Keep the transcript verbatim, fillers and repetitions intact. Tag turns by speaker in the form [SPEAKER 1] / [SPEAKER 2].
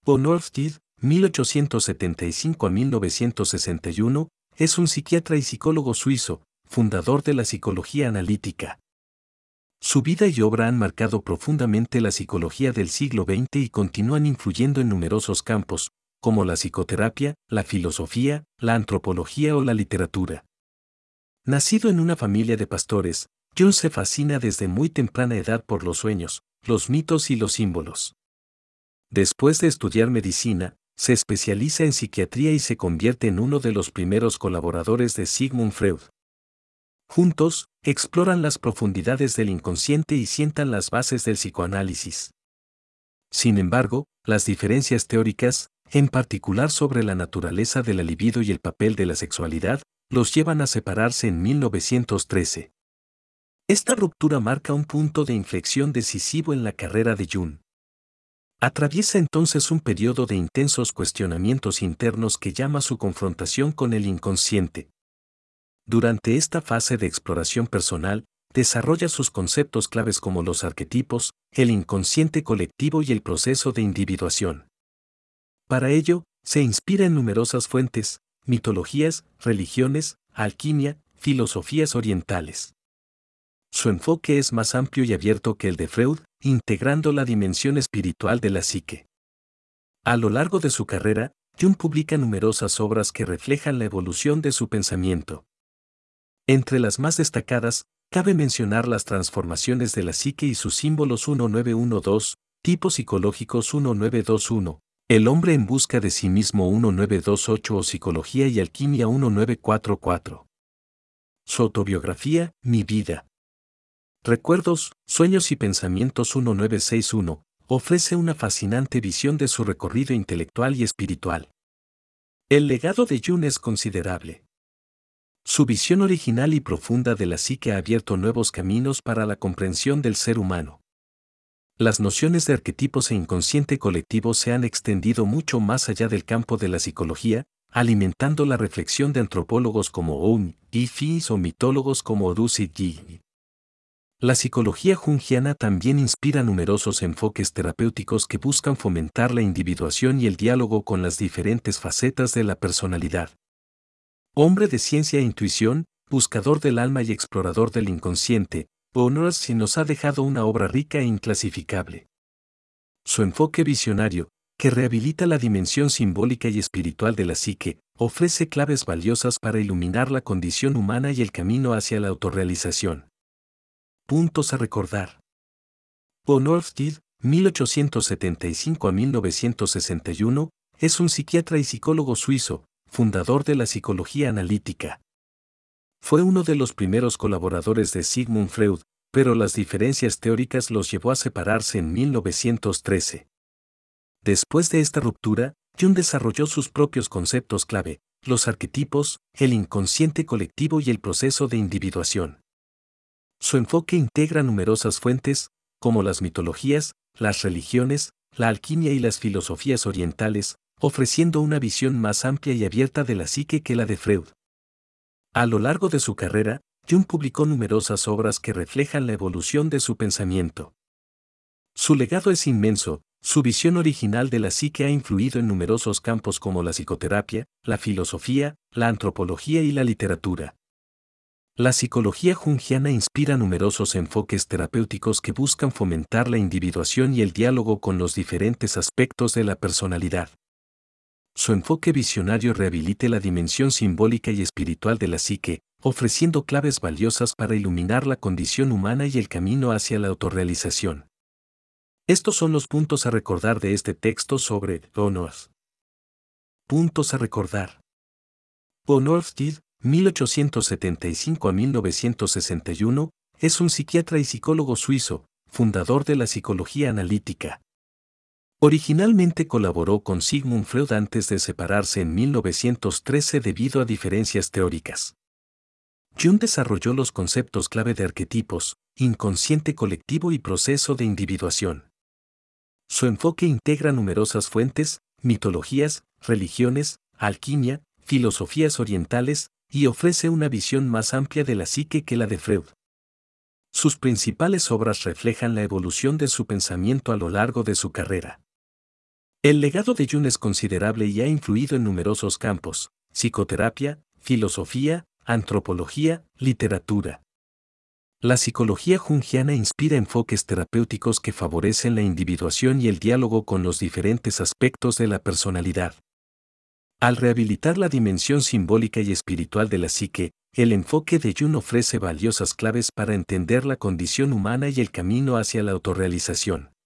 [SPEAKER 1] Bonnard, mil ochocientos setenta y cinco a mil novecientos sesenta y uno, es un psiquiatra y psicólogo suizo, fundador de la psicología analítica. Su vida y obra han marcado profundamente la psicología del siglo veinte y continúan influyendo en numerosos campos, como la psicoterapia, la filosofía, la antropología o la literatura. Nacido en una familia de pastores, Jung se fascina desde muy temprana edad por los sueños, los mitos y los símbolos. Después de estudiar medicina, se especializa en psiquiatría y se convierte en uno de los primeros colaboradores de Sigmund Freud. Juntos, exploran las profundidades del inconsciente y sientan las bases del psicoanálisis. Sin embargo, las diferencias teóricas, en particular sobre la naturaleza de la libido y el papel de la sexualidad, los llevan a separarse en mil novecientos trece. Esta ruptura marca un punto de inflexión decisivo en la carrera de Jung. Atraviesa entonces un periodo de intensos cuestionamientos internos que llama su confrontación con el inconsciente. Durante esta fase de exploración personal, desarrolla sus conceptos claves como los arquetipos, el inconsciente colectivo y el proceso de individuación. Para ello, se inspira en numerosas fuentes, mitologías, religiones, alquimia, filosofías orientales. Su enfoque es más amplio y abierto que el de Freud, integrando la dimensión espiritual de la psique. A lo largo de su carrera, Jung publica numerosas obras que reflejan la evolución de su pensamiento. Entre las más destacadas, cabe mencionar las transformaciones de la psique y sus símbolos diecinueve doce, tipos psicológicos diecinueve veintiuno, el hombre en busca de sí mismo diecinueve veintiocho o psicología y alquimia diecinueve cuarenta y cuatro. Su autobiografía, Mi vida. Recuerdos, sueños y pensamientos diecinueve sesenta y uno, ofrece una fascinante visión de su recorrido intelectual y espiritual. El legado de Jung es considerable. Su visión original y profunda de la psique ha abierto nuevos caminos para la comprensión del ser humano. Las nociones de arquetipos e inconsciente colectivo se han extendido mucho más allá del campo de la psicología, alimentando la reflexión de antropólogos como Aung y Fis o mitólogos como Dusit Yi. La psicología junguiana también inspira numerosos enfoques terapéuticos que buscan fomentar la individuación y el diálogo con las diferentes facetas de la personalidad. Hombre de ciencia e intuición, buscador del alma y explorador del inconsciente, Bonnard nos ha dejado una obra rica e inclasificable. Su enfoque visionario, que rehabilita la dimensión simbólica y espiritual de la psique, ofrece claves valiosas para iluminar la condición humana y el camino hacia la autorrealización. Puntos a recordar. Bonnard, mil ochocientos setenta y cinco a mil novecientos sesenta y uno, es un psiquiatra y psicólogo suizo, fundador de la psicología analítica. Fue uno de los primeros colaboradores de Sigmund Freud, pero las diferencias teóricas los llevó a separarse en mil novecientos trece. Después de esta ruptura, Jung desarrolló sus propios conceptos clave, los arquetipos, el inconsciente colectivo y el proceso de individuación. Su enfoque integra numerosas fuentes, como las mitologías, las religiones, la alquimia y las filosofías orientales, ofreciendo una visión más amplia y abierta de la psique que la de Freud. A lo largo de su carrera, Jung publicó numerosas obras que reflejan la evolución de su pensamiento. Su legado es inmenso, su visión original de la psique ha influido en numerosos campos como la psicoterapia, la filosofía, la antropología y la literatura. La psicología junguiana inspira numerosos enfoques terapéuticos que buscan fomentar la individuación y el diálogo con los diferentes aspectos de la personalidad. Su enfoque visionario rehabilita la dimensión simbólica y espiritual de la psique, ofreciendo claves valiosas para iluminar la condición humana y el camino hacia la autorrealización. Estos son los puntos a recordar de este texto sobre Bonnard. Puntos a recordar. Bonnard, mil ochocientos setenta y cinco a mil novecientos sesenta y uno, es un psiquiatra y psicólogo suizo, fundador de la psicología analítica. Originalmente colaboró con Sigmund Freud antes de separarse en mil novecientos trece debido a diferencias teóricas. Jung desarrolló los conceptos clave de arquetipos, inconsciente colectivo y proceso de individuación. Su enfoque integra numerosas fuentes, mitologías, religiones, alquimia, filosofías orientales, y ofrece una visión más amplia de la psique que la de Freud. Sus principales obras reflejan la evolución de su pensamiento a lo largo de su carrera. El legado de Jung es considerable y ha influido en numerosos campos: psicoterapia, filosofía, antropología, literatura. La psicología junguiana inspira enfoques terapéuticos que favorecen la individuación y el diálogo con los diferentes aspectos de la personalidad. Al rehabilitar la dimensión simbólica y espiritual de la psique, el enfoque de Jung ofrece valiosas claves para entender la condición humana y el camino hacia la autorrealización.